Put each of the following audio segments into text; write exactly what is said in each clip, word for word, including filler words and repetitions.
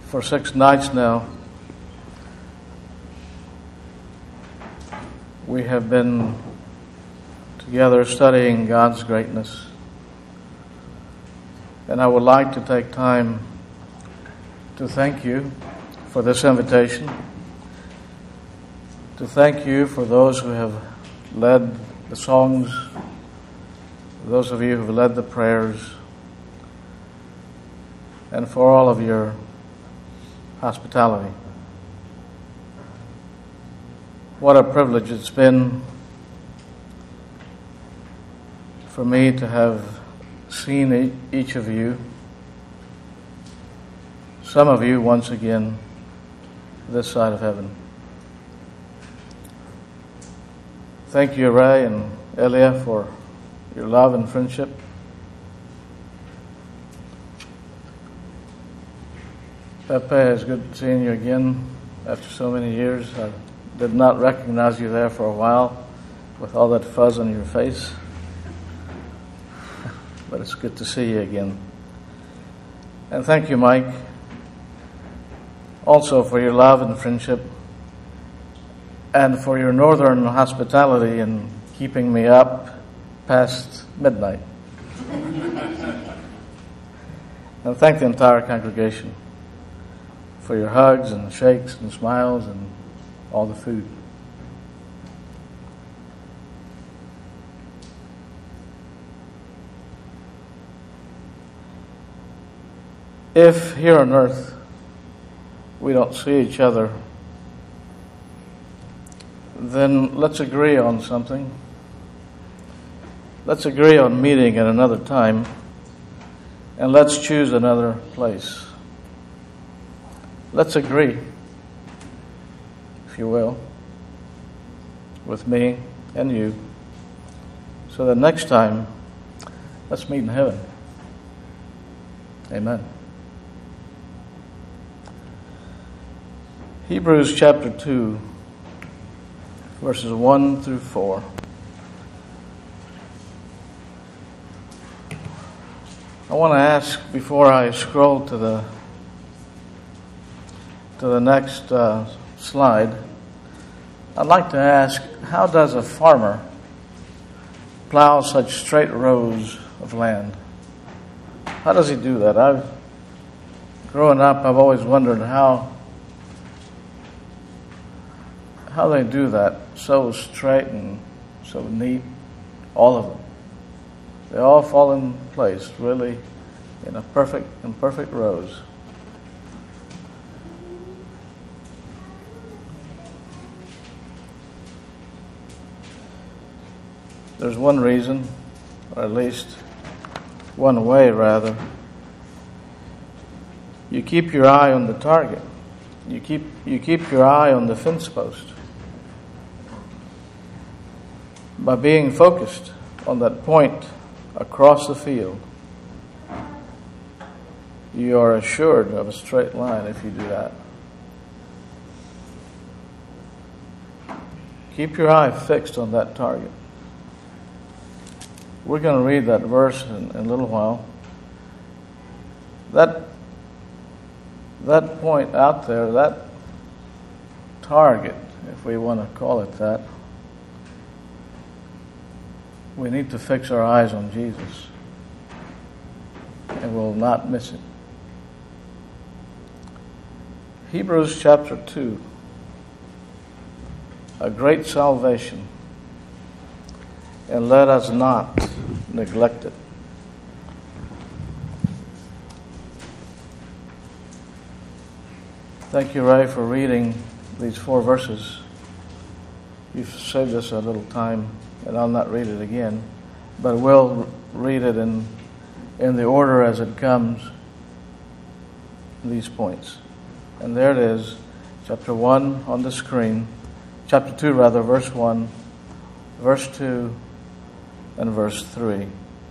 For six nights now, we have been together studying God's greatness. And I would like to take time to thank you for this invitation, to thank you for those who have led the songs, those of you who have led the prayers, and for all of your hospitality. What a privilege it's been for me to have seen each of you, some of you once again, this side of heaven. Thank you, Ray and Elia, for your love and friendship. Pepe, it's good seeing you again after so many years. I did not recognize you there for a while with all that fuzz on your face. But it's good to see you again. And thank you, Mike, also for your love and friendship and for your northern hospitality in keeping me up past midnight. And thank the entire congregation for your hugs and shakes and smiles and all the food. If here on earth we don't see each other, then let's agree on something. Let's agree on meeting at another time, and let's choose another place. Let's agree, if you will, with me and you, so that next time, let's meet in heaven. Amen. Hebrews chapter two, verses one through four. I want to ask, before I scroll to the to the next uh, slide, I'd like to ask, how does a farmer plow such straight rows of land? How does he do that? I've growing up, I've always wondered how how they do that, so straight and so neat, all of them. They all fall in place, really, in a perfect, in perfect rows. There's one reason, or at least one way, rather. You keep your eye on the target. You keep you keep your eye on the fence post. By being focused on that point across the field, you are assured of a straight line if you do that. Keep your eye fixed on that target. We're going to read that verse in, in a little while. That, that point out there, that target, if we want to call it that, we need to fix our eyes on Jesus, and we'll not miss it. Hebrews chapter two, a great salvation, and let us not neglect it. Thank you, Ray, for reading these four verses. You've saved us a little time, and I'll not read it again, but we'll read it in in the order as it comes, these points. And there it is, chapter one on the screen, chapter two rather, verse one, verse two, and verse three.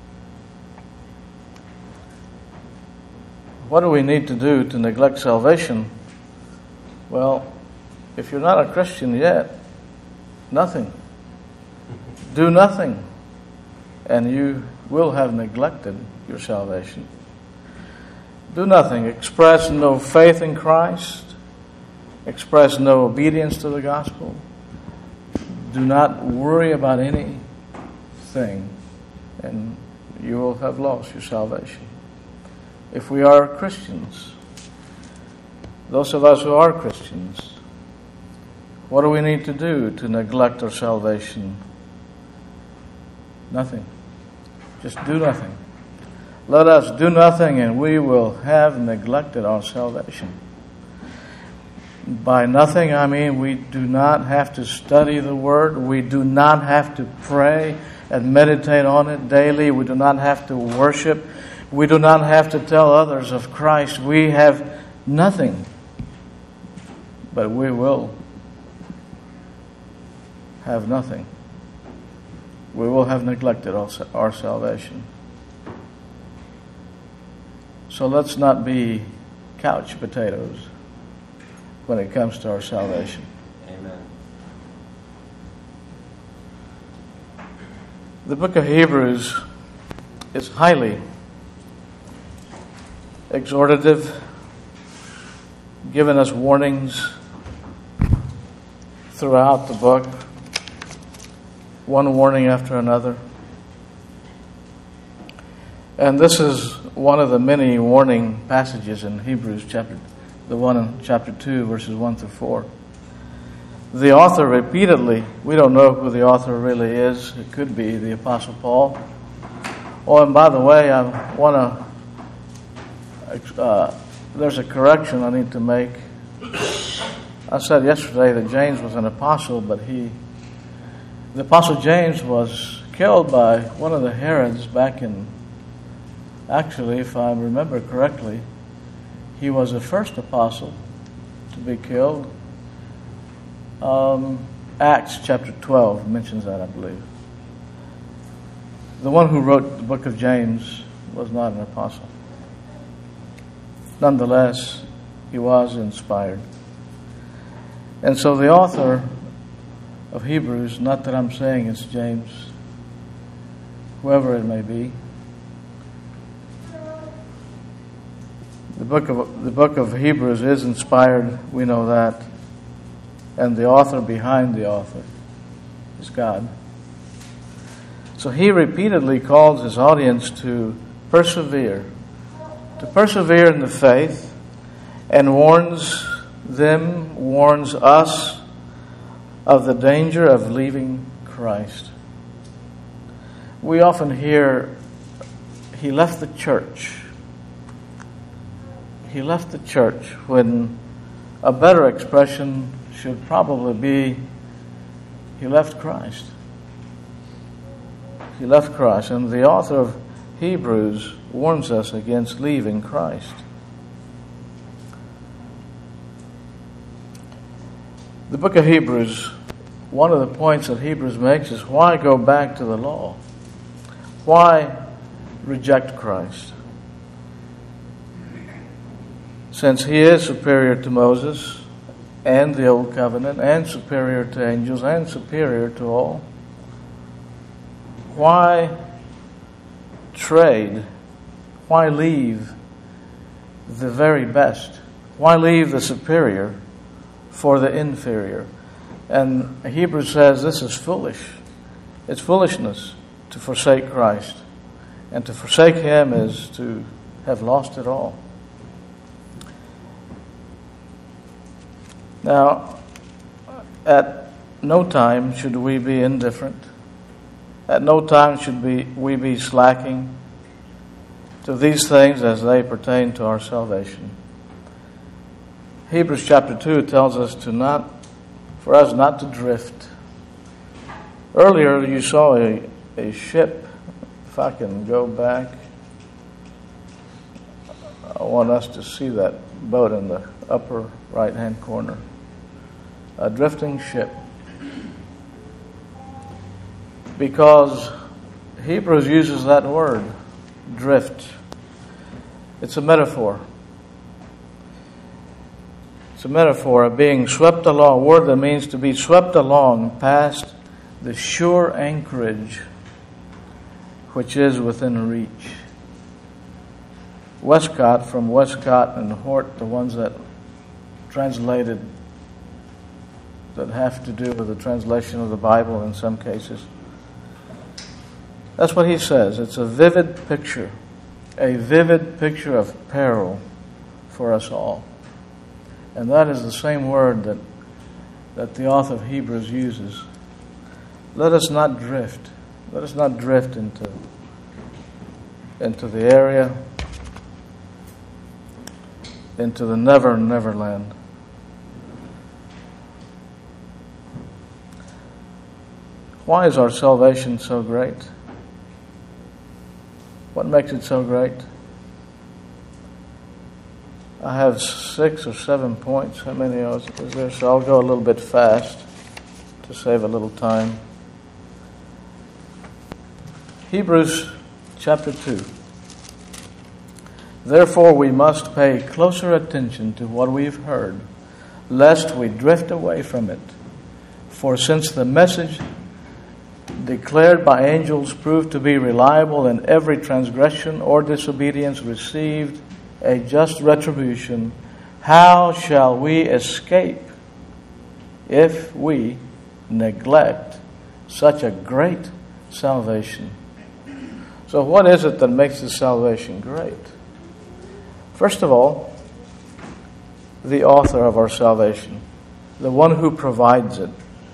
What do we need to do to neglect salvation? Well, if you're not a Christian yet, nothing. Do nothing, and you will have neglected your salvation. Do nothing. Express no faith in Christ. Express no obedience to the gospel. Do not worry about anything, and you will have lost your salvation. If we are Christians, those of us who are Christians, what do we need to do to neglect our salvation? Nothing. Just do nothing. Let us do nothing and we will have neglected our salvation. By nothing, I mean we do not have to study the Word. We do not have to pray and meditate on it daily. We do not have to worship. We do not have to tell others of Christ. We have nothing. But we will have nothing. We will have neglected our salvation. So let's not be couch potatoes when it comes to our salvation. Amen. The book of Hebrews is highly exhortative, giving us warnings throughout the book, one warning after another. And this is one of the many warning passages in Hebrews chapter, the one in chapter two, verses one through four. The author repeatedly, we don't know who the author really is. It could be the Apostle Paul. Oh, and by the way, I want to, uh, there's a correction I need to make. I said yesterday that James was an apostle, but he, the Apostle James was killed by one of the Herods back in, actually, if I remember correctly, he was the first apostle to be killed. Um, Acts chapter twelve mentions that, I believe. The one who wrote the book of James was not an apostle. Nonetheless, he was inspired. And so the author of Hebrews, not that I'm saying it's James, whoever it may be, the book of the book of Hebrews is inspired, we know that, and the author behind the author is God. So he repeatedly calls his audience to persevere, to persevere in the faith, and warns them, warns us of the danger of leaving Christ. We often hear, he left the church. He left the church, when a better expression should probably be, he left Christ. He left Christ. And the author of Hebrews warns us against leaving Christ. The book of Hebrews, one of the points that Hebrews makes is, why go back to the law? Why reject Christ? Since he is superior to Moses and the Old Covenant, and superior to angels, and superior to all, why trade? Why leave the very best? Why leave the superior for the inferior? And Hebrews says this is foolish. It's foolishness to forsake Christ. And to forsake him is to have lost it all. Now, at no time should we be indifferent. At no time should we, we be slacking to these things as they pertain to our salvation. Hebrews chapter two tells us to not, for us not to drift. Earlier you saw a, a ship. If I can go back, I want us to see that boat in the upper right-hand corner. A drifting ship. Because Hebrews uses that word, drift. It's a metaphor. It's a metaphor of being swept along, a word that means to be swept along past the sure anchorage which is within reach. Westcott, from Westcott and Hort, the ones that translated, that have to do with the translation of the Bible in some cases. That's what he says. It's a vivid picture, a vivid picture of peril for us all. And that is the same word that, that the author of Hebrews uses. Let us not drift. Let us not drift into, into the area, into the never, never land. Why is our salvation so great? What makes it so great? I have six or seven points. How many is there? So I'll go a little bit fast to save a little time. Hebrews chapter two. Therefore we must pay closer attention to what we've heard, lest we drift away from it. For since the message declared by angels proved to be reliable, and every transgression or disobedience received a just retribution, how shall we escape if we neglect such a great salvation? So what is it that makes this salvation great? First of all, the author of our salvation, the one who provides it.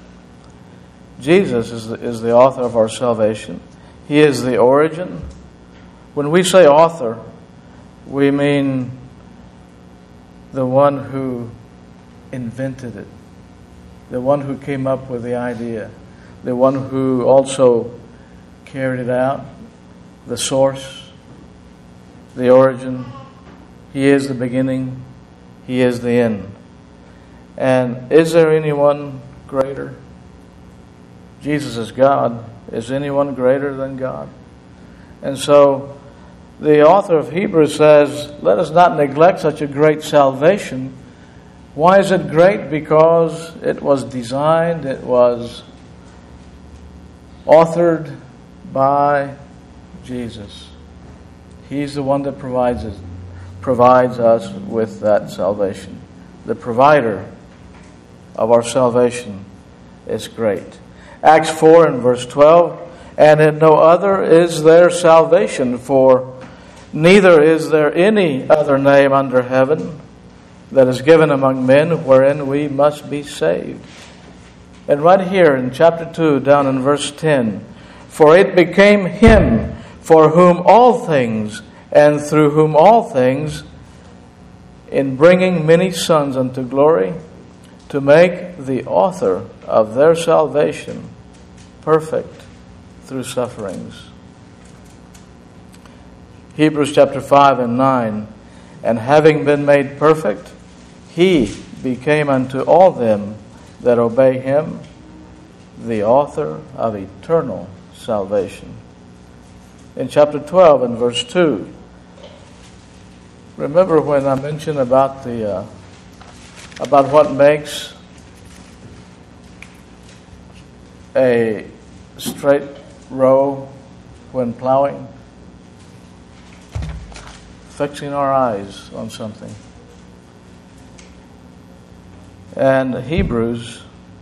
Jesus is the, is the author of our salvation. He is the origin. When we say author, we mean the one who invented it, the one who came up with the idea, the one who also carried it out, the source, the origin. He is the beginning. He is the end. And is there anyone greater? Jesus is God. Is anyone greater than God? And so the author of Hebrews says, let us not neglect such a great salvation. Why is it great? Because it was designed, it was authored by Jesus. He's the one that provides it, provides us with that salvation. The provider of our salvation is great. Acts four and verse twelve, and in no other is there salvation, for neither is there any other name under heaven that is given among men wherein we must be saved. And right here in chapter two, down in verse ten, for it became him for whom all things and through whom all things, in bringing many sons unto glory, to make the author of their salvation perfect through sufferings. Hebrews chapter five and nine, and having been made perfect, he became unto all them that obey him the author of eternal salvation. In chapter twelve and verse two, remember when I mentioned about the uh, about what makes a straight row when plowing? Fixing our eyes on something. And Hebrews,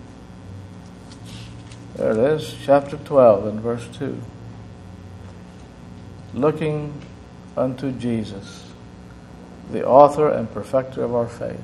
there it is, chapter twelve and verse two. Looking unto Jesus, the author and perfecter of our faith.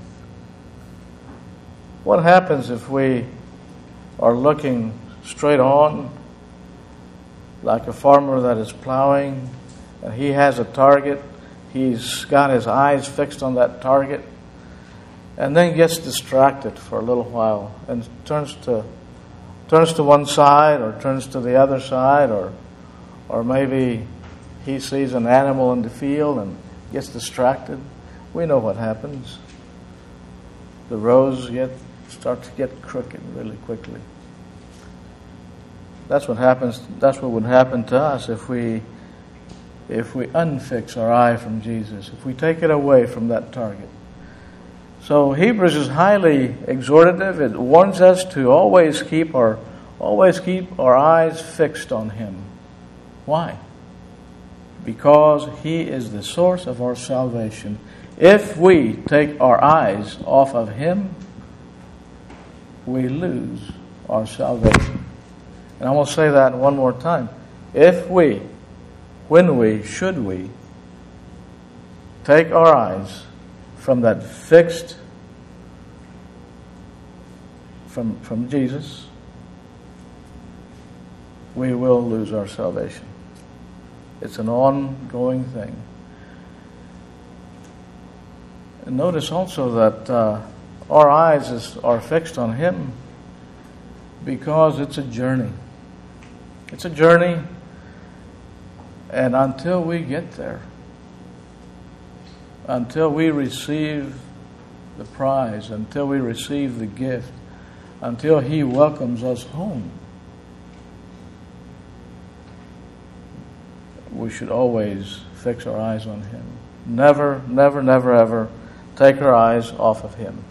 What happens if we are looking straight on, like a farmer that is plowing, and he has a target, he's got his eyes fixed on that target, and then gets distracted for a little while and turns to turns to one side or turns to the other side, or or maybe he sees an animal in the field and gets distracted. We know what happens. The rows get start to get crooked really quickly. That's what happens. That's what would happen to us if we if we unfix our eye from Jesus, if we take it away from that target. So Hebrews is highly exhortative. It warns us to always keep our always keep our eyes fixed on him. Why? because He is the source of our salvation. If we take our eyes off of Him, we lose our salvation. And I'm going to say that one more time. If we, when we, should we, take our eyes from that fixed, from, from Jesus, we will lose our salvation. It's an ongoing thing. And notice also that uh, our eyes is, are fixed on Him because it's a journey. It's a journey, and until we get there, until we receive the prize, until we receive the gift, until He welcomes us home, we should always fix our eyes on Him. Never, never, never, ever take our eyes off of Him.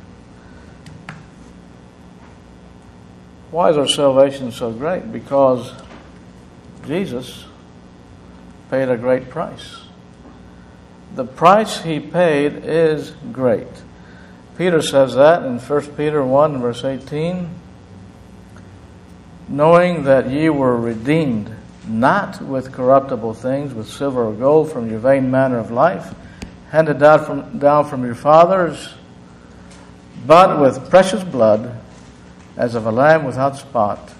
Why is our salvation so great? Because Jesus paid a great price. The price He paid is great. Peter says that in First Peter one, verse eighteen. Knowing that ye were redeemed, not with corruptible things, with silver or gold, from your vain manner of life, handed down from, down from your fathers, but with precious blood, as of a lamb without spot,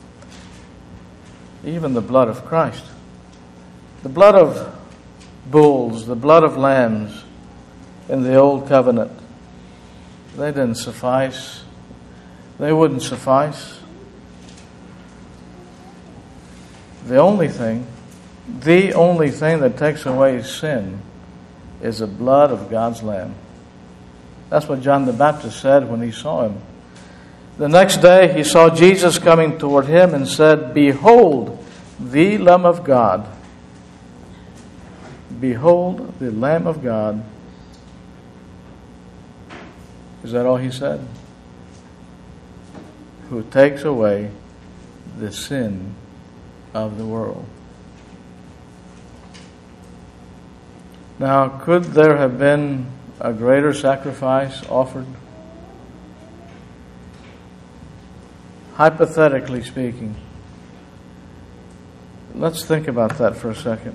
even the blood of Christ. The blood of bulls, the blood of lambs in the old covenant, they didn't suffice. They wouldn't suffice. The only thing, the only thing that takes away sin is the blood of God's Lamb. That's what John the Baptist said when he saw Him. The next day he saw Jesus coming toward him and said, Behold, the Lamb of God. Behold, the Lamb of God. Is that all he said? Who takes away the sin of the world. Now, could there have been a greater sacrifice offered? Hypothetically speaking. Let's think about that for a second.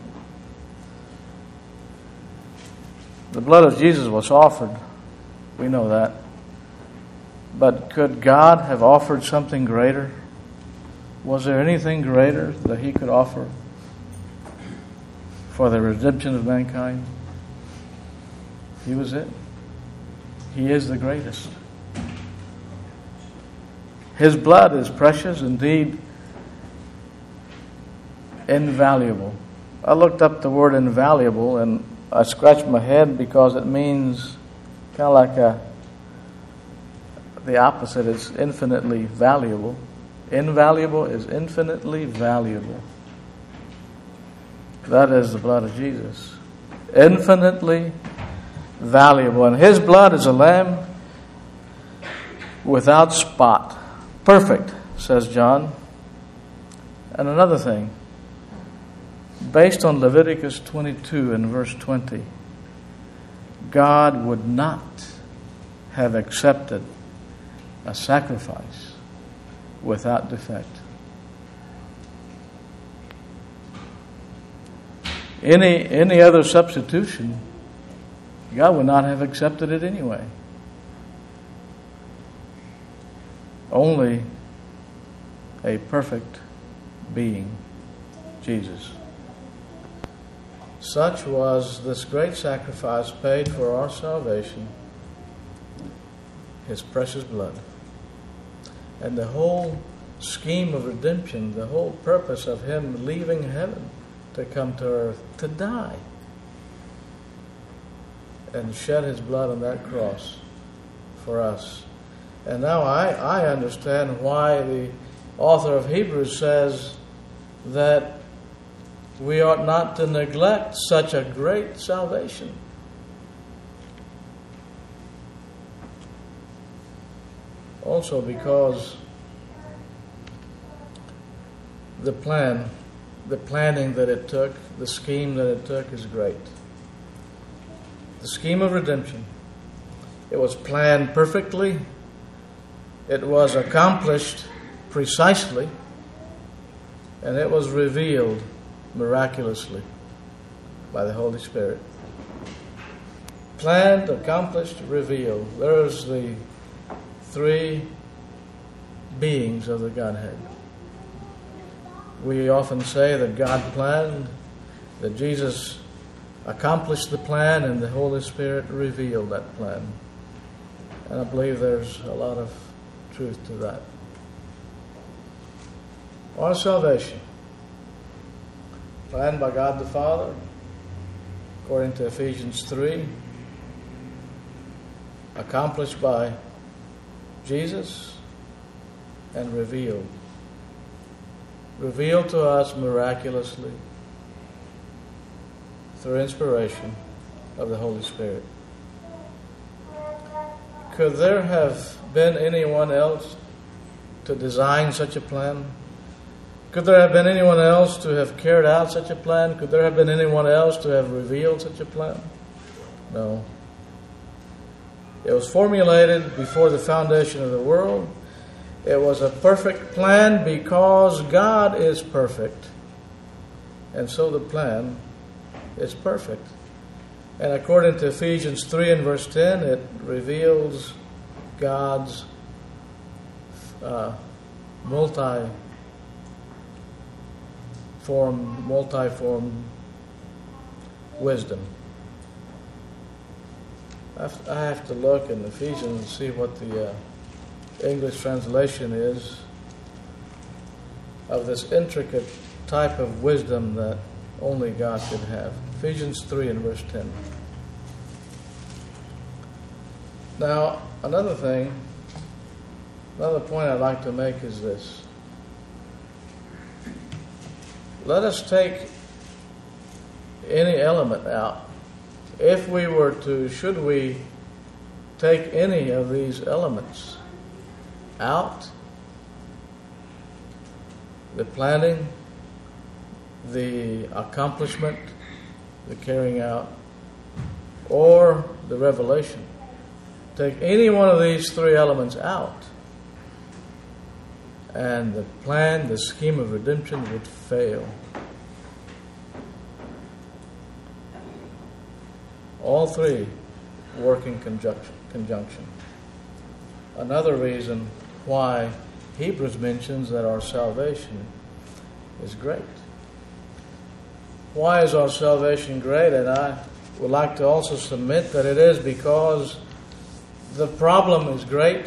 The blood of Jesus was offered. We know that. But could God have offered something greater? Was there anything greater that He could offer for the redemption of mankind? He was it. He is the greatest. His blood is precious, indeed invaluable. I looked up the word invaluable and I scratched my head because it means kind of like a, the opposite is infinitely valuable. Invaluable is infinitely valuable. That is the blood of Jesus. Infinitely valuable. And His blood is a lamb without spot. Perfect, says John. And another thing, based on Leviticus twenty-two and verse twenty, God would not have accepted a sacrifice without defect. Any any other substitution, God would not have accepted it anyway. Only a perfect being, Jesus. Such was this great sacrifice paid for our salvation, His precious blood. And the whole scheme of redemption, the whole purpose of Him leaving heaven to come to earth, to die, and shed His blood on that cross for us. And now I, I understand why the author of Hebrews says that we ought not to neglect such a great salvation. Also because the plan the planning that it took, the scheme that it took is great. The scheme of redemption. It was planned perfectly. It was accomplished precisely. And it was revealed miraculously by the Holy Spirit. Planned, accomplished, revealed. There's the three beings of the Godhead. We often say that God planned, that Jesus accomplished the plan, and the Holy Spirit revealed that plan. And I believe there's a lot of truth to that. Our salvation, planned by God the Father, according to Ephesians three, accomplished by Jesus, and revealed. Revealed to us miraculously through inspiration of the Holy Spirit. Could there have been anyone else to design such a plan? Could there have been anyone else to have carried out such a plan? Could there have been anyone else to have revealed such a plan? No. It was formulated before the foundation of the world. It was a perfect plan because God is perfect. And so the plan is perfect. And according to Ephesians three and verse ten, it reveals God's uh, multi form, multi-form wisdom. I have to look in Ephesians and see what the uh, English translation is of this intricate type of wisdom that only God could have. Ephesians three and verse ten. Now, another thing, another point I'd like to make is this. Let us take any element out. If we were to, should we take any of these elements out, the planning, the accomplishment, the carrying out, or the revelation, take any one of these three elements out, and the plan, the scheme of redemption would fail. All three work in conjunction. conjunction. Another reason why Hebrews mentions that our salvation is great. Why is our salvation great? And I would like to also submit that it is because the problem is great,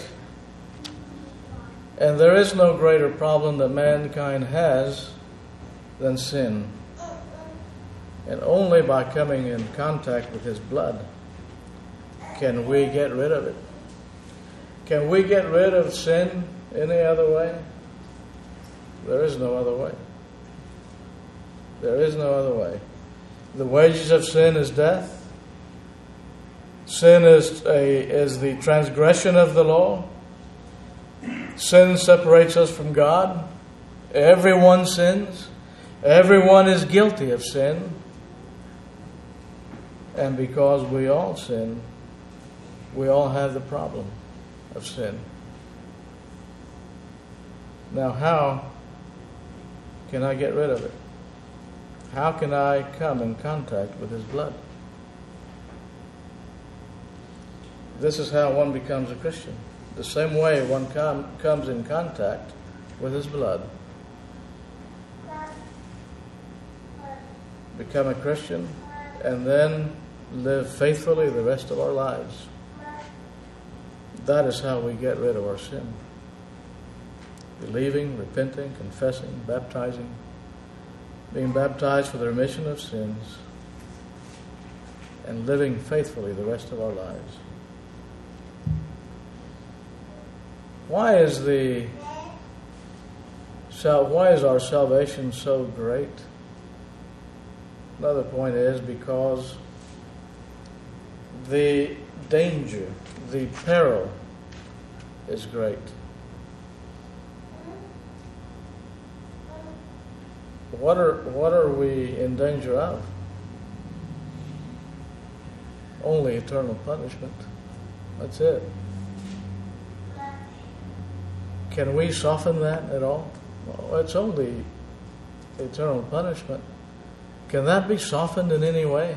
and there is no greater problem that mankind has than sin. And only by coming in contact with His blood can we get rid of it. Can we get rid of sin any other way? There is no other way. There is no other way. The wages of sin is death. Sin is a is the transgression of the law. Sin separates us from God. Everyone sins. Everyone is guilty of sin. And because we all sin, we all have the problem of sin. Now, how can I get rid of it? How can I come in contact with His blood? This is how one becomes a Christian. The same way one com- comes in contact with His blood. Become a Christian and then live faithfully the rest of our lives. That is how we get rid of our sin. Believing, repenting, confessing, baptizing, being baptized for the remission of sins, and living faithfully the rest of our lives. Why is the why is our salvation so great? Another point is because the danger, the peril is great. what are what are we in danger of? Only eternal punishment. That's it. Can we soften that at all? Well, it's only eternal punishment. Can that be softened in any way?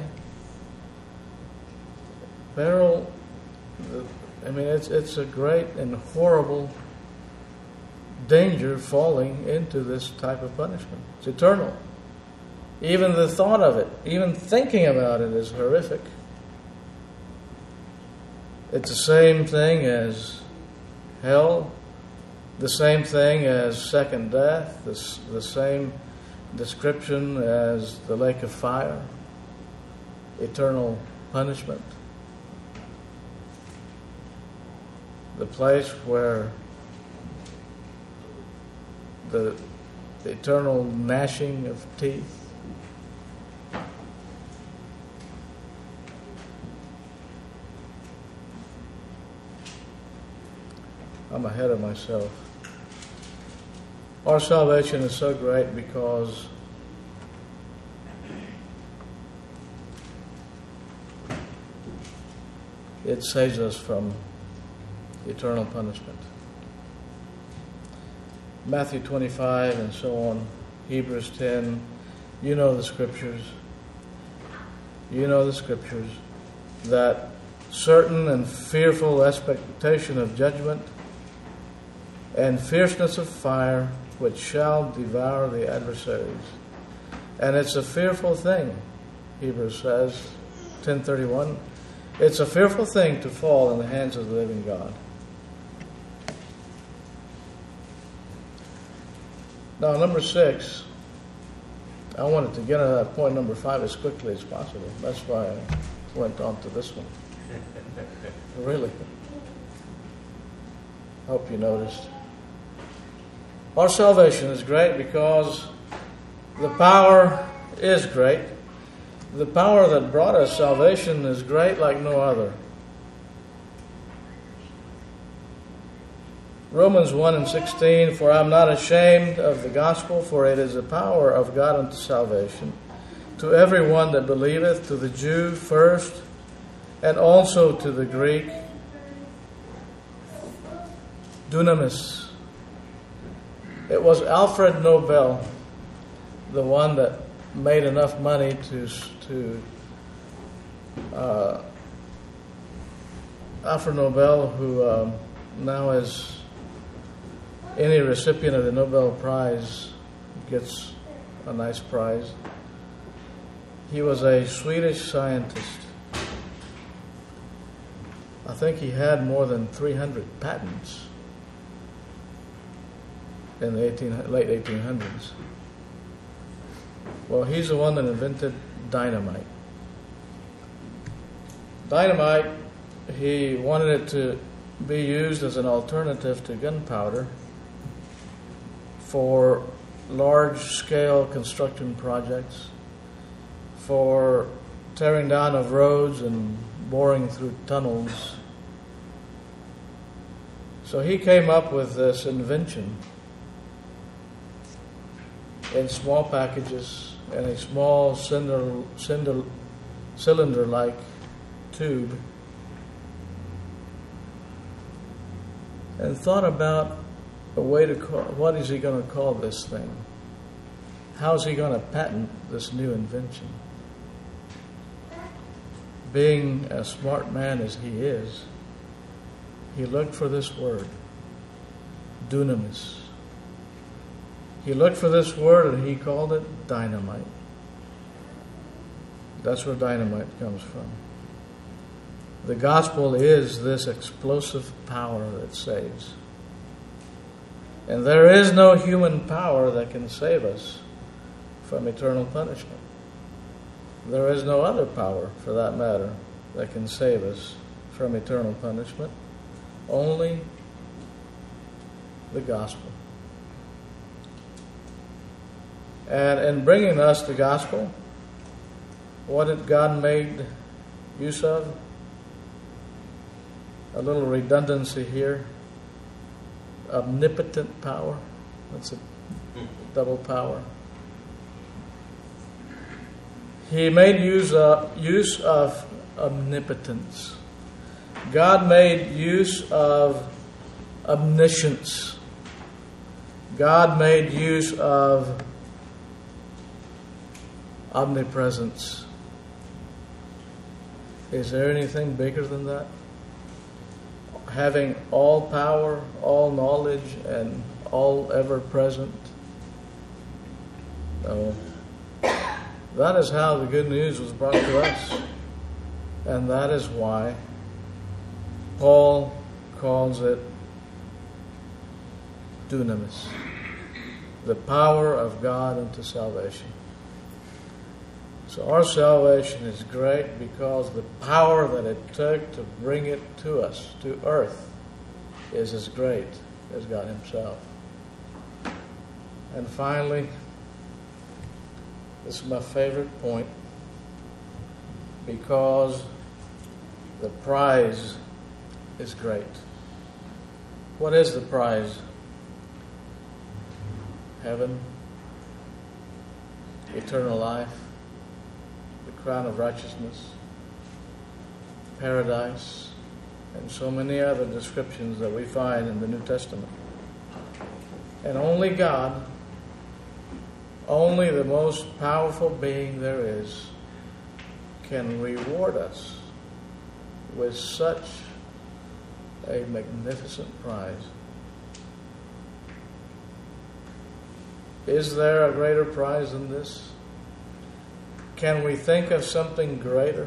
Beryl, I mean, it's it's a great and horrible danger falling into this type of punishment. It's eternal. Even the thought of it, even thinking about it is horrific. It's the same thing as hell, the same thing as second death, the, the same description as the lake of fire, eternal punishment. The place where the eternal gnashing of teeth. I'm ahead of myself. Our salvation is so great because it saves us from eternal punishment. Matthew twenty-five and so on, Hebrews ten, you know the scriptures. You know the scriptures that certain and fearful expectation of judgment and fierceness of fire which shall devour the adversaries. And it's a fearful thing, Hebrews says, ten thirty-one. It's a fearful thing to fall in the hands of the living God. Now, number six, I wanted to get to that point number five as quickly as possible. That's why I went on to this one. Really. Hope you noticed. Our salvation is great because the power is great. The power that brought us salvation is great like no other. Romans one and sixteen, for I am not ashamed of the gospel, for it is the power of God unto salvation, to every one that believeth, to the Jew first, and also to the Greek. Dunamis. It was Alfred Nobel, the one that made enough money to to uh, Alfred Nobel, who um, now is any recipient of the Nobel Prize gets a nice prize. He was a Swedish scientist. I think he had more than three hundred patents in the eighteen, late eighteen hundreds. Well, he's the one that invented dynamite. Dynamite, he wanted it to be used as an alternative to gunpowder for large-scale construction projects, for tearing down of roads and boring through tunnels. So he came up with this invention in small packages in a small cinder, cinder, cylinder-like tube, and thought about a way to call, what is he going to call this thing? How is he going to patent this new invention? Being a smart man as he is, he looked for this word, dunamis. He looked for this word and he called it dynamite. That's where dynamite comes from. The gospel is this explosive power that saves. And there is no human power that can save us from eternal punishment. There is no other power, for that matter, that can save us from eternal punishment. Only the gospel. And in bringing us the gospel, what did God made use of? A little redundancy here. Omnipotent power. That's a double power. He made use of, use of omnipotence. God made use of omniscience. God made use of omnipresence. Is there anything bigger than that? Having all power, all knowledge, and all ever present? No. That is how the good news was brought to us. And that is why Paul calls it dunamis, the power of God unto salvation. So our salvation is great because the power that it took to bring it to us, to earth, is as great as God Himself. And finally, this is my favorite point, because the prize is great. What is the prize? Heaven, eternal life, the crown of righteousness, paradise, and so many other descriptions that we find in the New Testament. And only God, only the most powerful being there is, can reward us with such a magnificent prize. Is there a greater prize than this? Can we think of something greater?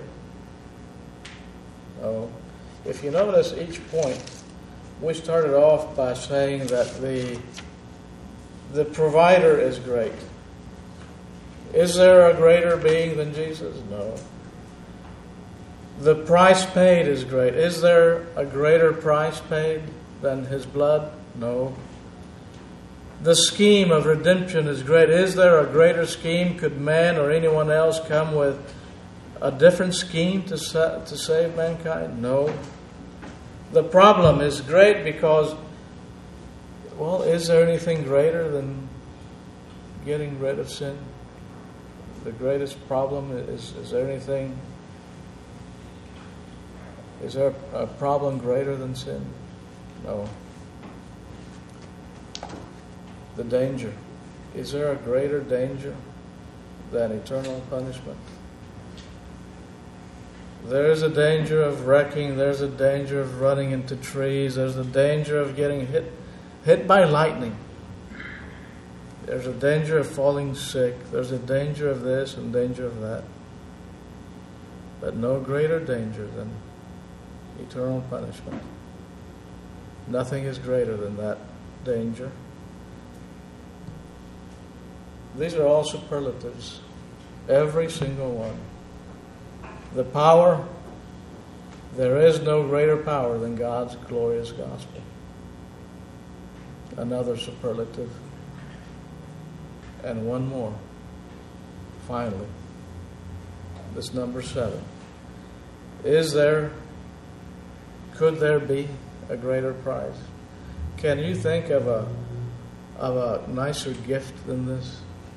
Oh, if you notice each point, we started off by saying that the the provider is great. Is there a greater being than Jesus? No. The price paid is great. Is there a greater price paid than His blood? No. The scheme of redemption is great. Is there a greater scheme? Could man or anyone else come with a different scheme to sa- to save mankind? No. The problem is great because, well, is there anything greater than getting rid of sin? The greatest problem is, is there anything, is there a problem greater than sin? No. The danger. Is there a greater danger than eternal punishment? There is a danger of wrecking. There's a danger of running into trees. There's a danger of getting hit, hit by lightning. There's a danger of falling sick. There's a danger of this and danger of that. But no greater danger than eternal punishment. Nothing is greater than that danger. These are all superlatives. Every single one. The power, there is no greater power than God's glorious gospel. Another superlative. And one more. Finally. This number seven. Is there, could there be a greater prize? Can you think of a of a nicer gift than this?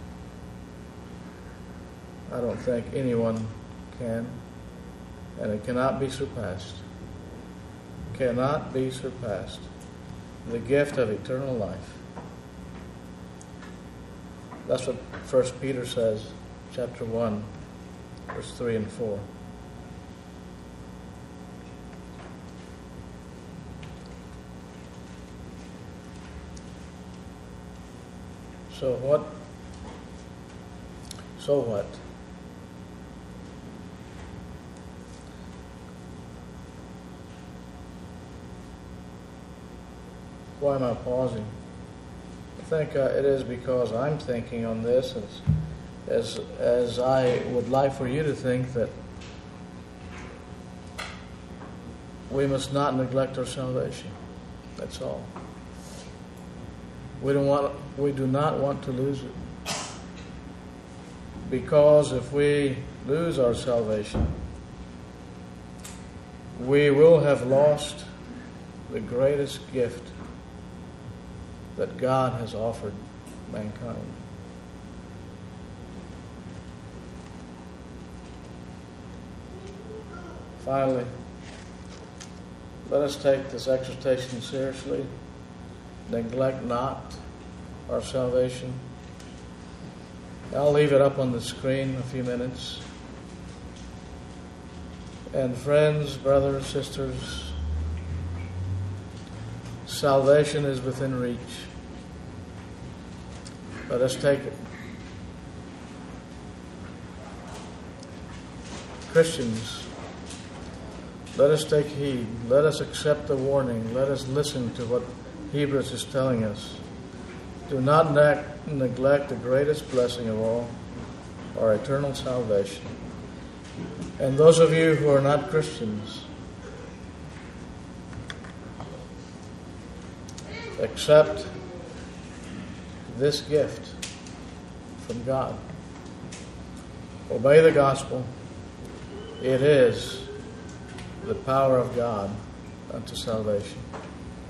I don't think anyone can, and it cannot be surpassed. Cannot be surpassed. The gift of eternal life. That's what First Peter says, chapter one, verse three and four. So what? So what? Why am I pausing? I think uh, it is because I'm thinking on this as, as as I would like for you to think, that we must not neglect our salvation. That's all. We don't want. We do not want to lose it, because if we lose our salvation, we will have lost the greatest gift that God has offered mankind. Finally, let us take this exhortation seriously. Neglect not our salvation. I'll leave it up on the screen a few minutes. And friends, brothers, sisters, salvation is within reach. Let us take it. Christians, let us take heed. Let us accept the warning. Let us listen to what Hebrews is telling us. Do not ne- neglect the greatest blessing of all, our eternal salvation. And those of you who are not Christians, accept this gift from God. Obey the gospel. It is the power of God unto salvation.